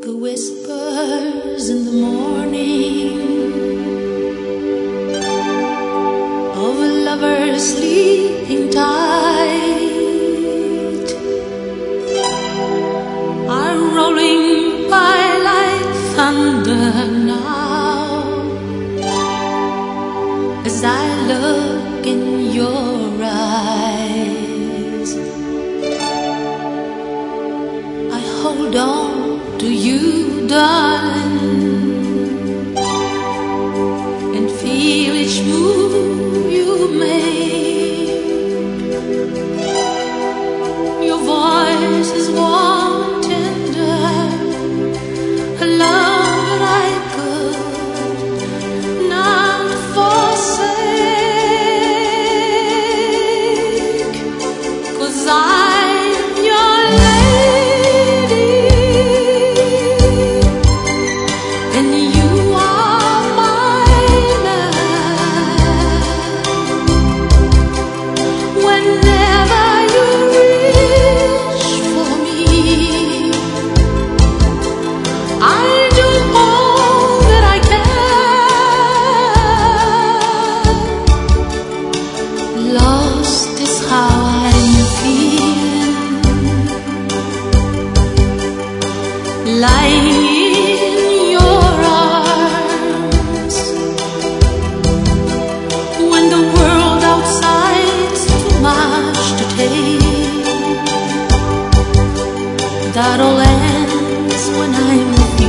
The whispers in the morning of a lover sleeping tight are rolling by like thunder now as I look in your eyes. I hold on to you, darling, and feel each move you make. Your voice is warm and tender, a love that I could not forsake, 'cause I'm your lady. Lost is how I'm feeling, lying in your arms, when the world outside's too much to take. That all ends when I'm with you.